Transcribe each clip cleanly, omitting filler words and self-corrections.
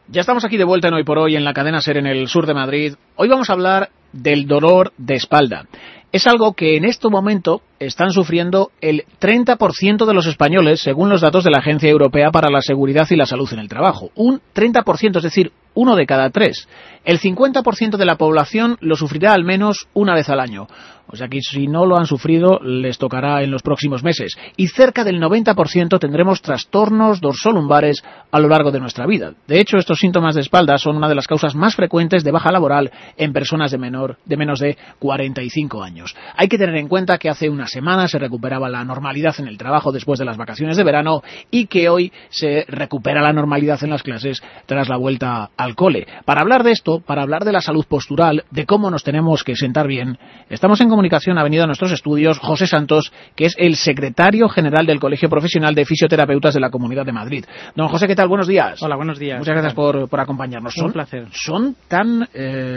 Ya estamos aquí de vuelta en Hoy por Hoy en la cadena SER en el sur de Madrid. Hoy vamos a hablar del dolor de espalda. Es algo que en este momento están sufriendo el 30% de los españoles, según los datos de la Agencia Europea para la Seguridad y la Salud en el Trabajo. Un 30%, es decir, 1 de cada 3. El 50% de la población lo sufrirá al menos una vez al año. O sea que si no lo han sufrido, les tocará en los próximos meses. Y cerca del 90% tendremos trastornos dorsolumbares a lo largo de nuestra vida. De hecho, estos síntomas de espalda son una de las causas más frecuentes de baja laboral en personas de menos de 45 años. Hay que tener en cuenta que hace una semana se recuperaba la normalidad en el trabajo después de las vacaciones de verano y que hoy se recupera la normalidad en las clases tras la vuelta al cole. Para hablar de esto, para hablar de la salud postural, de cómo nos tenemos que sentar bien, estamos en comunicación, ha venido a nuestros estudios José Santos, que es el secretario general del Colegio Profesional de Fisioterapeutas de la Comunidad de Madrid. Don José, ¿qué tal? Buenos días. Hola, buenos días. Muchas gracias por acompañarnos. Un placer. ¿Son tan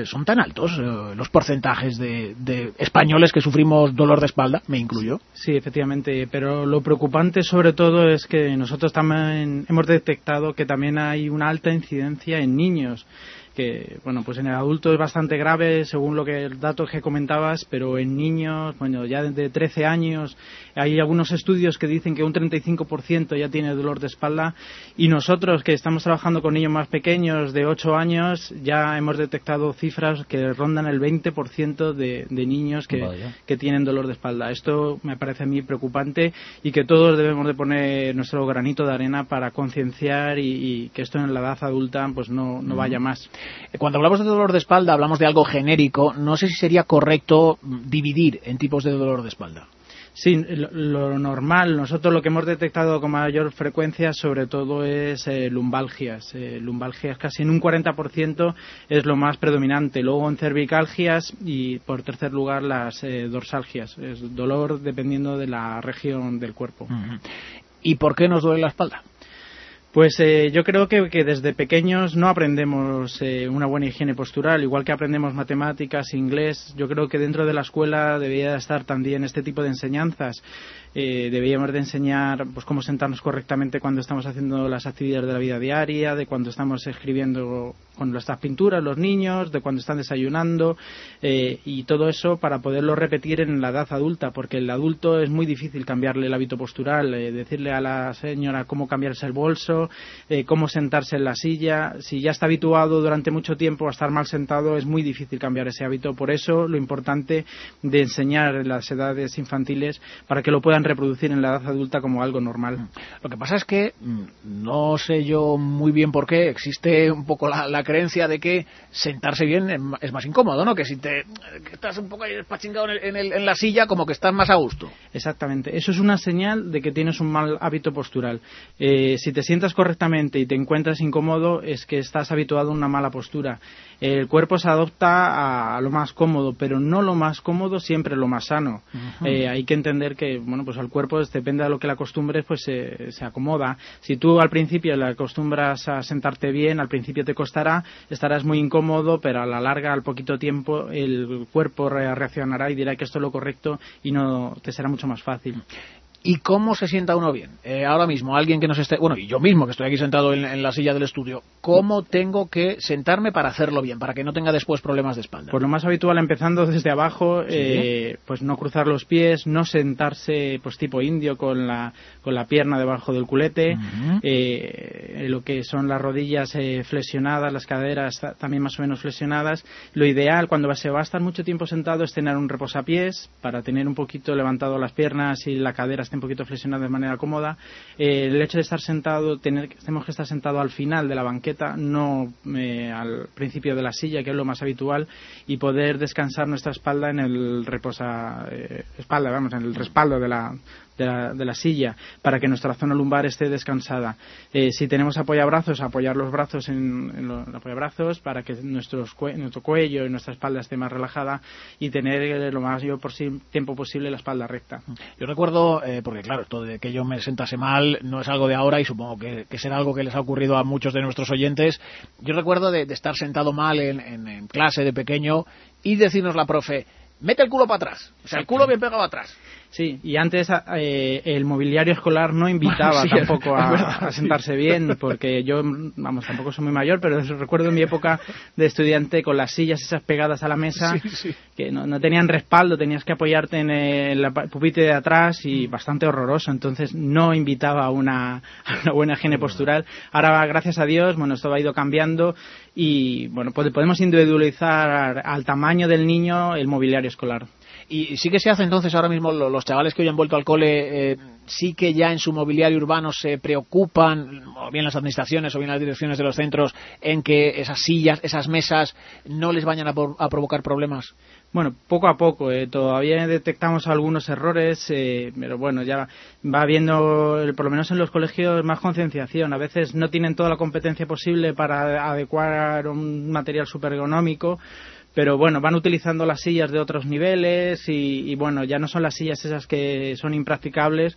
altos los porcentajes de españoles que sufrimos dolor de espalda? Me incluyo. Sí, efectivamente, pero lo preocupante sobre todo es que nosotros también hemos detectado que también hay una alta incidencia en niños, que bueno, pues en el adulto es bastante grave según el dato que comentabas, pero en niños, bueno, ya de 13 años hay algunos estudios que dicen que un 35% ya tiene dolor de espalda, y nosotros que estamos trabajando con niños más pequeños de 8 años ya hemos detectado cifras que rondan el 20% de niños que tienen dolor de espalda. Esto me parece a mí preocupante y que todos debemos de poner nuestro granito de arena para concienciar y que esto en la edad adulta pues no vaya más. Cuando hablamos de dolor de espalda hablamos de algo genérico. No sé si sería correcto dividir en tipos de dolor de espalda. Sí, lo normal, nosotros lo que hemos detectado con mayor frecuencia sobre todo es lumbalgias. Lumbalgias casi en un 40% es lo más predominante. Luego en cervicalgias y por tercer lugar las dorsalgias. Es dolor dependiendo de la región del cuerpo. ¿Y por qué nos duele la espalda? Pues yo creo que desde pequeños no aprendemos una buena higiene postural, igual que aprendemos matemáticas, inglés. Yo creo que dentro de la escuela debería estar también este tipo de enseñanzas. Deberíamos de enseñar pues cómo sentarnos correctamente cuando estamos haciendo las actividades de la vida diaria, de cuando estamos escribiendo con nuestras pinturas los niños, de cuando están desayunando, y todo eso para poderlo repetir en la edad adulta, porque el adulto es muy difícil cambiarle el hábito postural, decirle a la señora cómo cambiarse el bolso, cómo sentarse en la silla. Si ya está habituado durante mucho tiempo a estar mal sentado, es muy difícil cambiar ese hábito. Por eso lo importante de enseñar en las edades infantiles para que lo puedan reproducir en la edad adulta como algo normal. Lo que pasa es que no sé yo muy bien por qué existe un poco la creencia de que sentarse bien es más incómodo, ¿no? Que si que estás un poco ahí despachingado en la silla, como que estás más a gusto. Exactamente. Eso es una señal de que tienes un mal hábito postural. Si te sientas correctamente y te encuentras incómodo, es que estás habituado a una mala postura. El cuerpo se adopta a lo más cómodo, pero no lo más cómodo siempre lo más sano. Hay que entender que bueno, pues al cuerpo depende de lo que le acostumbres, pues se acomoda. Si tú al principio le acostumbras a sentarte bien, al principio te costará, estarás muy incómodo, pero a la larga, al poquito tiempo, el cuerpo reaccionará y dirá que esto es lo correcto y no te será mucho más fácil. ¿Y cómo se sienta uno bien? Ahora mismo, alguien que nos esté... Bueno, y yo mismo, que estoy aquí sentado en la silla del estudio, ¿cómo tengo que sentarme para hacerlo bien, para que no tenga después problemas de espalda? Pues lo más habitual, empezando desde abajo, ¿Sí? Pues no cruzar los pies, no sentarse pues tipo indio con la pierna debajo del culete, lo que son las rodillas flexionadas, las caderas también más o menos flexionadas. Lo ideal, cuando se va a estar mucho tiempo sentado, es tener un reposapiés para tener un poquito levantado las piernas y la cadera esté un poquito flexionada de manera cómoda. El hecho de estar sentado, tenemos que estar sentado al final de la banqueta, no al principio de la silla, que es lo más habitual, y poder descansar nuestra espalda en el en el respaldo de la silla, para que nuestra zona lumbar esté descansada. Si tenemos apoyabrazos, apoyar los brazos en los apoyabrazos para que nuestro cuello y nuestra espalda esté más relajada y tener lo más tiempo posible la espalda recta. Yo recuerdo, porque claro, esto de que yo me sentase mal no es algo de ahora y supongo que será algo que les ha ocurrido a muchos de nuestros oyentes. Yo recuerdo de estar sentado mal en clase de pequeño y decirnos la profe: mete el culo para atrás, o sea, el culo bien pegado atrás. Sí, y antes el mobiliario escolar no invitaba tampoco a sentarse bien, porque yo, vamos, tampoco soy muy mayor, pero recuerdo en mi época de estudiante con las sillas esas pegadas a la mesa, que no tenían respaldo, tenías que apoyarte en el pupitre de atrás y bastante horroroso, entonces no invitaba a una buena higiene postural. Ahora, gracias a Dios, bueno, esto ha ido cambiando y, bueno, podemos individualizar al tamaño del niño el mobiliario escolar. Y sí que se hace entonces ahora mismo, los chavales que hoy han vuelto al cole, sí que ya en su mobiliario urbano se preocupan, o bien las administraciones o bien las direcciones de los centros, en que esas sillas, esas mesas, no les vayan a provocar problemas. Bueno, poco a poco, todavía detectamos algunos errores, pero bueno, ya va habiendo, por lo menos en los colegios, más concienciación. A veces no tienen toda la competencia posible para adecuar un material súper ergonómico, pero bueno, van utilizando las sillas de otros niveles y bueno, ya no son las sillas esas que son impracticables,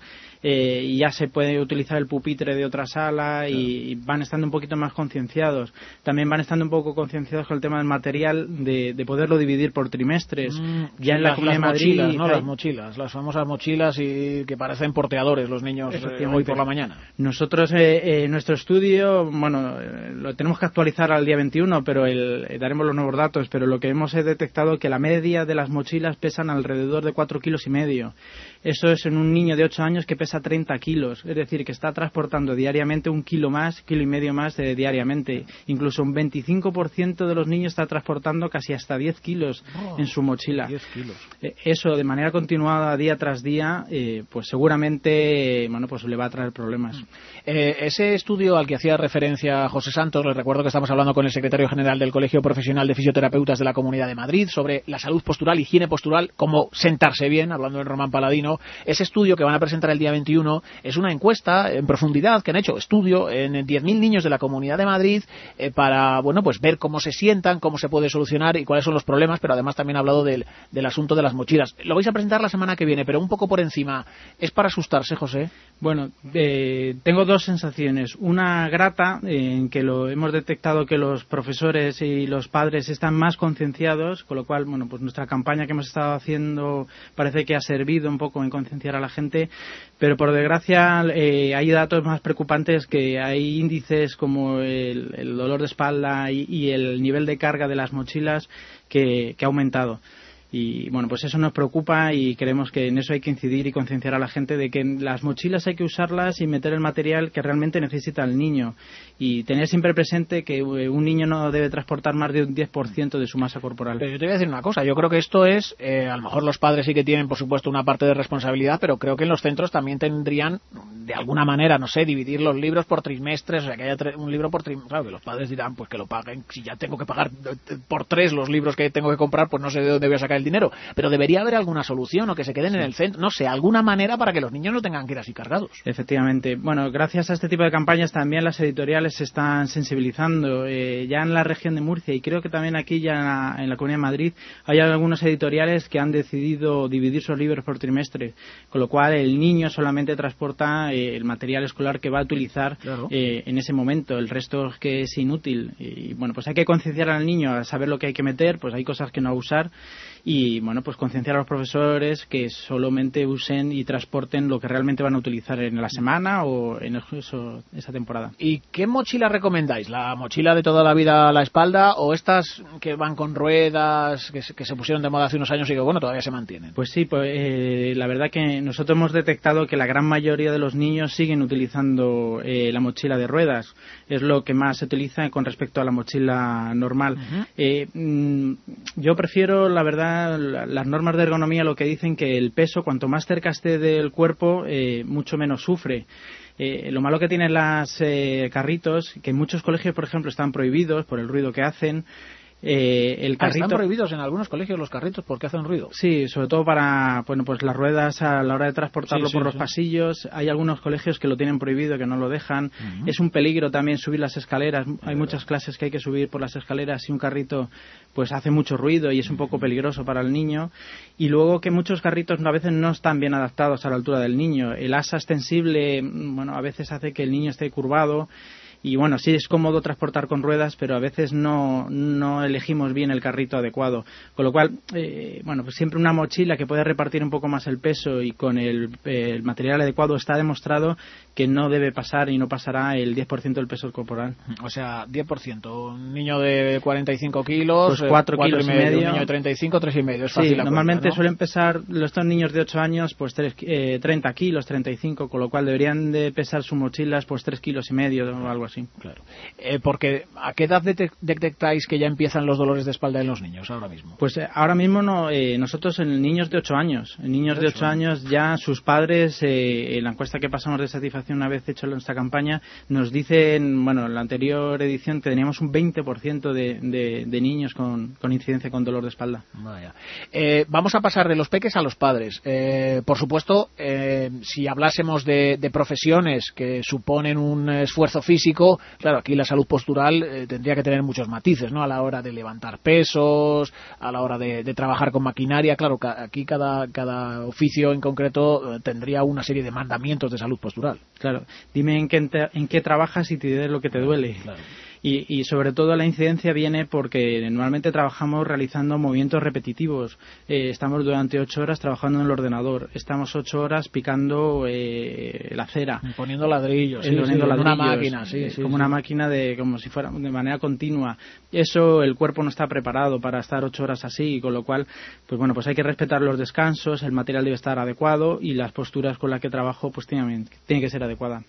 y ya se puede utilizar el pupitre de otra sala y van estando un poquito más concienciados. También van estando un poco concienciados con el tema del material, de poderlo dividir por trimestres. Ya en la Comunidad de Madrid... Mochilas, ¿no? Las mochilas, las famosas mochilas y que parecen porteadores los niños hoy por la mañana. Nosotros, nuestro estudio, bueno, lo tenemos que actualizar al día 21, pero daremos los nuevos datos, pero lo que hemos detectado que la media de las mochilas pesan alrededor de 4,5 kilos. Eso es en un niño de 8 años que pesa 30 kilos, es decir, que está transportando diariamente 1,5 kilos más diariamente. Incluso un 25% de los niños está transportando casi hasta 10 kilos en su mochila. 10 kilos. Eso de manera continuada, día tras día, pues seguramente, bueno, pues le va a traer problemas. Ese estudio al que hacía referencia José Santos, les recuerdo que estamos hablando con el secretario general del Colegio Profesional de Fisioterapeutas de la Comunidad de Madrid sobre la salud postural, higiene postural, cómo sentarse bien, hablando del Román Paladino. Ese estudio que van a presentar el día 21 es una encuesta en profundidad que han hecho estudio en 10.000 niños de la Comunidad de Madrid para, bueno, pues ver cómo se sientan, cómo se puede solucionar y cuáles son los problemas, pero además también ha hablado del asunto de las mochilas. Lo vais a presentar la semana que viene, pero un poco por encima. ¿Es para asustarse, José? Bueno, tengo dos sensaciones. Una grata, en que lo hemos detectado que los profesores y los padres están más concienciados, con lo cual, bueno, pues nuestra campaña que hemos estado haciendo parece que ha servido un poco en concienciar a la gente, pero por desgracia hay datos más preocupantes, que hay índices como el dolor de espalda y el nivel de carga de las mochilas que ha aumentado. Y bueno, pues eso nos preocupa y creemos que en eso hay que incidir y concienciar a la gente de que las mochilas hay que usarlas y meter el material que realmente necesita el niño, y tener siempre presente que un niño no debe transportar más de un 10% de su masa corporal. Pero yo te voy a decir una cosa, yo creo que esto es, a lo mejor los padres sí que tienen por supuesto una parte de responsabilidad, pero creo que en los centros también tendrían de alguna manera, no sé, dividir los libros por trimestres, o sea que haya un libro por trimestre. Claro, que los padres dirán pues que lo paguen, si ya tengo que pagar por 3 los libros que tengo que comprar, pues no sé de dónde voy a sacar el dinero, pero debería haber alguna solución, o que se queden en el centro, no sé, alguna manera para que los niños no tengan que ir así cargados. Efectivamente. Bueno, gracias a este tipo de campañas también las editoriales se están sensibilizando, ya en la región de Murcia, y creo que también aquí ya en la Comunidad de Madrid hay algunos editoriales que han decidido dividir sus libros por trimestre, con lo cual el niño solamente transporta el material escolar que va a utilizar, claro, en ese momento, el resto que es inútil. Y bueno, pues hay que concienciar al niño a saber lo que hay que meter, pues hay cosas que no usar, y bueno, pues concienciar a los profesores que solamente usen y transporten lo que realmente van a utilizar en la semana o en esa temporada. ¿Y qué mochila recomendáis? ¿La mochila de toda la vida a la espalda o estas que van con ruedas, que se pusieron de moda hace unos años y que bueno, todavía se mantienen? Pues sí, pues la verdad que nosotros hemos detectado que la gran mayoría de los niños siguen utilizando la mochila de ruedas. Es lo que más se utiliza con respecto a la mochila normal. Yo prefiero, la verdad, las normas de ergonomía lo que dicen que el peso, cuanto más cerca esté del cuerpo, mucho menos sufre. Lo malo que tienen las carritos, que en muchos colegios, por ejemplo, están prohibidos por el ruido que hacen. El carrito... ¿Están prohibidos en algunos colegios los carritos porque hacen ruido? Sí, sobre todo para, bueno, pues las ruedas a la hora de transportarlo por los pasillos. Hay algunos colegios que lo tienen prohibido, que no lo dejan. Es un peligro también subir las escaleras. Hay muchas clases que hay que subir por las escaleras y un carrito pues hace mucho ruido y es un poco peligroso para el niño. Y luego que muchos carritos a veces no están bien adaptados a la altura del niño. El asa extensible, bueno, a veces hace que el niño esté curvado. Y bueno, sí es cómodo transportar con ruedas, pero a veces no elegimos bien el carrito adecuado. Con lo cual, bueno, pues siempre una mochila que puede repartir un poco más el peso y con el material adecuado está demostrado que no debe pasar y no pasará el 10% del peso corporal. O sea, 10%. Un niño de 45 kilos, pues 4 kilos y medio. Un niño de 35, 3,5. Es fácil. Sí, la normalmente cuenta, ¿no? suelen pesar estos niños de 8 años pues 30 kilos, 35, con lo cual deberían de pesar sus mochilas pues 3,5 kilos o algo así. Claro. Porque ¿a qué edad detectáis que ya empiezan los dolores de espalda en los niños ahora mismo? Pues ahora mismo no, nosotros en niños de 8 años. En niños de 8 años ya sus padres, en la encuesta que pasamos de satisfacción una vez hecho en esta campaña, nos dicen, bueno, en la anterior edición teníamos un 20% de niños con incidencia con dolor de espalda. Vaya. Vamos a pasar de los peques a los padres. Por supuesto, si hablásemos de profesiones que suponen un esfuerzo físico, claro, aquí la salud postural tendría que tener muchos matices, ¿no? A la hora de levantar pesos, a la hora de trabajar con maquinaria. Claro, aquí cada oficio en concreto tendría una serie de mandamientos de salud postural. Claro. Dime en qué trabajas y te diré lo que te duele. Claro. Y sobre todo la incidencia viene porque normalmente trabajamos realizando movimientos repetitivos. Estamos durante 8 horas trabajando en el ordenador. Estamos 8 horas picando la cera. Poniendo ladrillos. Una máquina. Como una máquina como si fuera de manera continua. Eso el cuerpo no está preparado para estar 8 horas así, con lo cual pues bueno, pues hay que respetar los descansos, el material debe estar adecuado y las posturas con las que trabajo pues tiene que ser adecuada.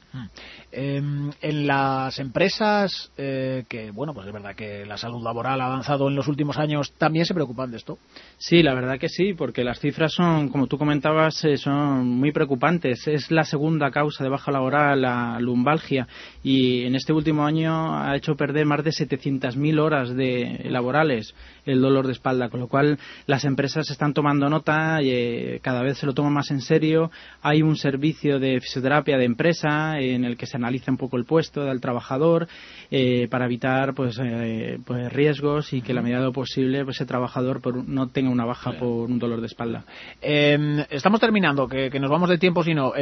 En las empresas que, bueno, pues es verdad que la salud laboral ha avanzado en los últimos años, ¿también se preocupan de esto? Sí, la verdad que sí, porque las cifras son, como tú comentabas, son muy preocupantes. Es la segunda causa de baja laboral, la lumbalgia, y en este último año ha hecho perder más de 700.000 horas laborales el dolor de espalda, con lo cual las empresas están tomando nota y cada vez se lo toman más en serio. Hay un servicio de fisioterapia de empresa en el que se analiza un poco el puesto del trabajador para evitar pues riesgos y que la medida de lo posible pues ese trabajador no tenga una baja por un dolor de espalda. Estamos terminando, que nos vamos de tiempo, sino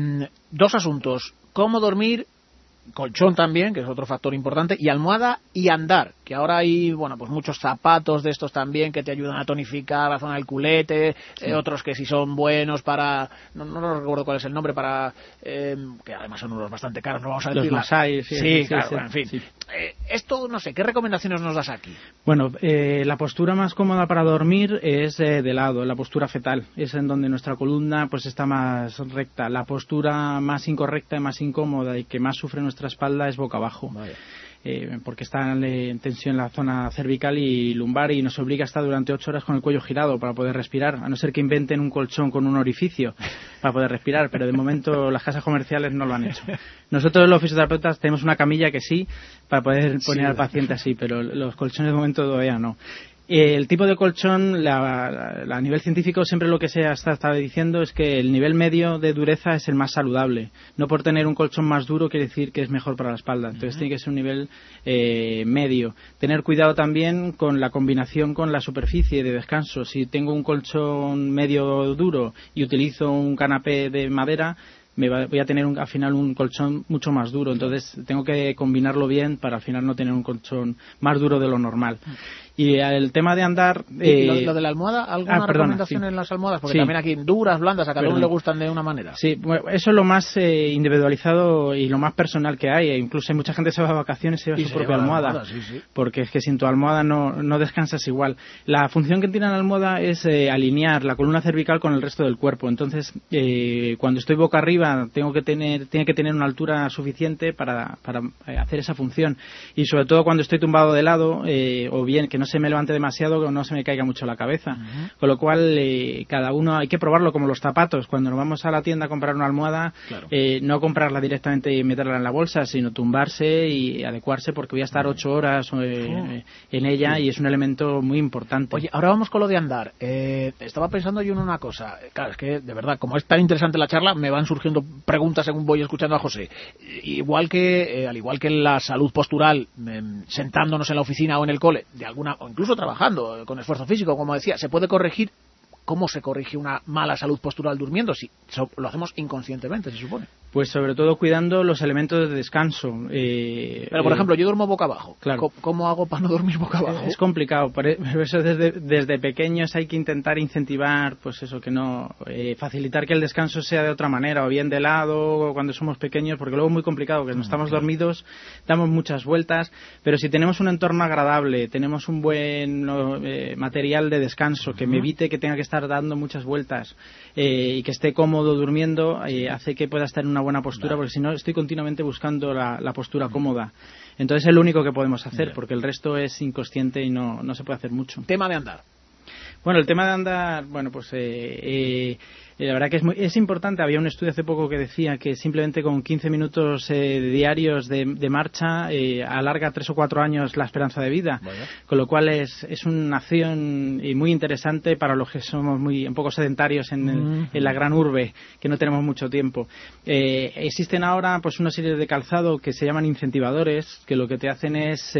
2 asuntos: cómo dormir, colchón también, que es otro factor importante, y almohada y andar, que ahora hay, bueno, pues muchos zapatos de estos también que te ayudan a tonificar la zona del culete, otros que sí son buenos para, no recuerdo cuál es el nombre, para que además son unos bastante caros, no vamos a decir. Los Masai, claro, bueno, en fin. Sí. Esto, no sé, ¿qué recomendaciones nos das aquí? Bueno, la postura más cómoda para dormir es de lado, la postura fetal, es en donde nuestra columna pues está más recta. La postura más incorrecta y más incómoda y que más sufre nuestra espalda es boca abajo. Vale. Porque está en tensión la zona cervical y lumbar y nos obliga a estar durante 8 horas con el cuello girado para poder respirar, a no ser que inventen un colchón con un orificio para poder respirar, pero de momento las casas comerciales no lo han hecho. Nosotros los fisioterapeutas tenemos una camilla que sí, para poder poner al paciente así, pero los colchones de momento todavía no. El tipo de colchón, a nivel científico, siempre lo que se está diciendo es que el nivel medio de dureza es el más saludable. No por tener un colchón más duro quiere decir que es mejor para la espalda. Entonces tiene que ser un nivel medio. Tener cuidado también con la combinación con la superficie de descanso. Si tengo un colchón medio duro y utilizo un canapé de madera, voy a tener al final un colchón mucho más duro. Entonces tengo que combinarlo bien para al final no tener un colchón más duro de lo normal. Y el tema de andar... lo de la almohada, ¿alguna recomendación en las almohadas? Porque también aquí duras, blandas, a cada uno le gustan de una manera. Sí, bueno, eso es lo más individualizado y lo más personal que hay. Incluso hay mucha gente que se va de vacaciones y lleva su propia almohada. Porque es que sin tu almohada no descansas igual. La función que tiene la almohada es alinear la columna cervical con el resto del cuerpo. Entonces, cuando estoy boca arriba, tiene que tener una altura suficiente para hacer esa función. Y sobre todo cuando estoy tumbado de lado, o bien que no se me levante demasiado, que no se me caiga mucho la cabeza. Con lo cual, cada uno hay que probarlo como los zapatos. Cuando nos vamos a la tienda a comprar una almohada, no comprarla directamente y meterla en la bolsa, sino tumbarse y adecuarse, porque voy a estar 8 horas en ella y es un elemento muy importante. Oye, ahora vamos con lo de andar. Estaba pensando yo en una cosa. Claro, es que de verdad, como es tan interesante la charla, me van surgiendo preguntas según voy escuchando a José. Al igual que la salud postural, sentándonos en la oficina o en el cole, o incluso trabajando con esfuerzo físico, como decía, se puede corregir. ¿Cómo se corrige una mala salud postural durmiendo? Si lo hacemos inconscientemente, se supone. Pues sobre todo cuidando los elementos de descanso. Pero, por ejemplo, yo duermo boca abajo. Claro. ¿Cómo hago para no dormir boca abajo? Es complicado. Por eso desde pequeños hay que intentar incentivar, pues eso, que no facilitar que el descanso sea de otra manera, o bien de lado, o cuando somos pequeños, porque luego es muy complicado, que no estamos dormidos, damos muchas vueltas, pero si tenemos un entorno agradable, tenemos un buen material de descanso, que me evite que tenga que estar dando muchas vueltas, y que esté cómodo durmiendo, hace que pueda estar en una buena postura, porque si no estoy continuamente buscando la postura cómoda. Entonces es lo único que podemos hacer, porque el resto es inconsciente y no se puede hacer mucho. Tema de andar. Bueno, el tema de andar, bueno, pues la verdad que es importante. Había un estudio hace poco que decía que simplemente con 15 minutos diarios de marcha alarga 3 o 4 años la esperanza de vida. Bueno. Con lo cual es una acción muy interesante para los que somos un poco sedentarios en la gran urbe, que no tenemos mucho tiempo. Existen ahora pues una serie de calzado que se llaman incentivadores, que lo que te hacen es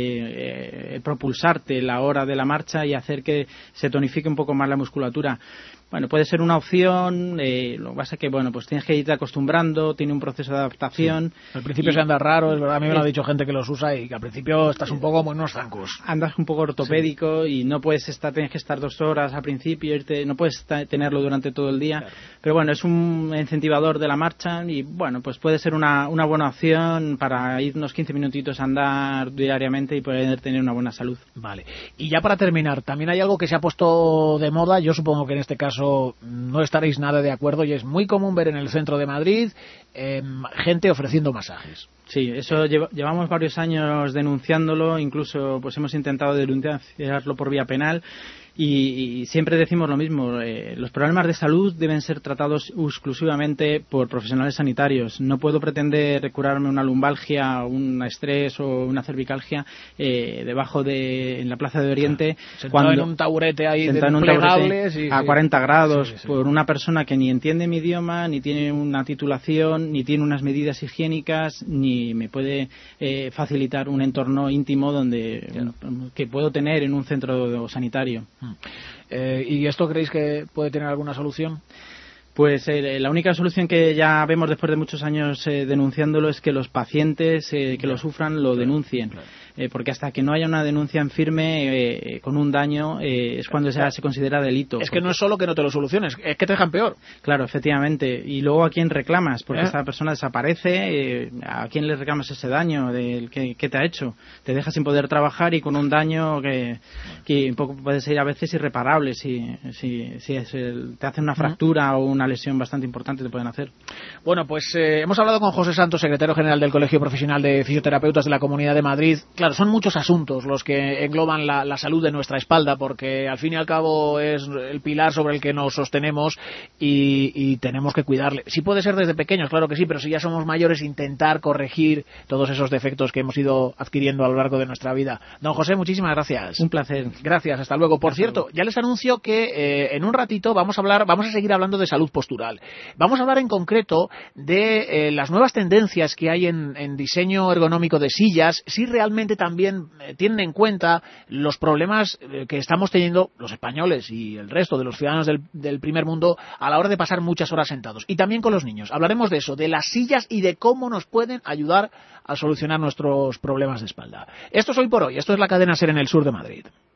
propulsarte la hora de la marcha y hacer que se tonifique un poco más la musculatura. Bueno, puede ser una opción, lo que pasa es que, bueno, pues tienes que irte acostumbrando, tiene un proceso de adaptación. Sí. Al principio se anda raro, es verdad, a mí me lo ha dicho gente que los usa y que al principio estás un poco como en unos zancos. Andas un poco ortopédico y no puedes tienes que estar 2 horas al principio, no puedes tenerlo durante todo el día. Claro. Pero bueno, es un incentivador de la marcha y, bueno, pues puede ser una buena opción para ir unos 15 minutitos a andar diariamente y poder tener una buena salud. Vale. Y ya para terminar, también hay algo que se ha puesto de moda, yo supongo que en este caso no estaréis nada de acuerdo, y es muy común ver en el centro de Madrid gente ofreciendo masajes. Sí, eso llevamos varios años denunciándolo, incluso pues hemos intentado denunciarlo por vía penal. Y siempre decimos lo mismo, los problemas de salud deben ser tratados exclusivamente por profesionales sanitarios. No puedo pretender curarme una lumbalgia, un estrés o una cervicalgia debajo en la Plaza de Oriente, sentado en un taburete ahí de plegables a 40 grados, por una persona que ni entiende mi idioma, ni tiene una titulación, ni tiene unas medidas higiénicas, ni me puede facilitar un entorno íntimo que puedo tener en un centro sanitario. ¿Y esto creéis que puede tener alguna solución? Pues la única solución que ya vemos después de muchos años denunciándolo es que los pacientes que lo sufran lo denuncien. Porque hasta que no haya una denuncia en firme con un daño es cuando se considera delito. Es que no es solo que no te lo soluciones, es que te dejan peor. Claro, efectivamente. Y luego, ¿a quién reclamas? Porque esta persona desaparece, ¿a quién le reclamas ese daño? ¿Qué te ha hecho? Te deja sin poder trabajar y con un daño que un poco puede ser a veces irreparable. Si te hacen una fractura o una lesión bastante importante te pueden hacer. Bueno, pues hemos hablado con José Santos, secretario general del Colegio Profesional de Fisioterapeutas de la Comunidad de Madrid. Claro, son muchos asuntos los que engloban la salud de nuestra espalda, porque al fin y al cabo es el pilar sobre el que nos sostenemos y tenemos que cuidarle. Sí puede ser desde pequeños, claro que sí, pero si ya somos mayores, intentar corregir todos esos defectos que hemos ido adquiriendo a lo largo de nuestra vida. Don José, muchísimas gracias. Un placer. Gracias, hasta luego. Por cierto, ya les anuncio que en un ratito vamos a seguir hablando de salud postural. Vamos a hablar en concreto de las nuevas tendencias que hay en diseño ergonómico de sillas, si realmente también tienen en cuenta los problemas que estamos teniendo los españoles y el resto de los ciudadanos del primer mundo a la hora de pasar muchas horas sentados. Y también con los niños. Hablaremos de eso, de las sillas y de cómo nos pueden ayudar a solucionar nuestros problemas de espalda. Esto es Hoy por Hoy. Esto es la cadena SER en el sur de Madrid.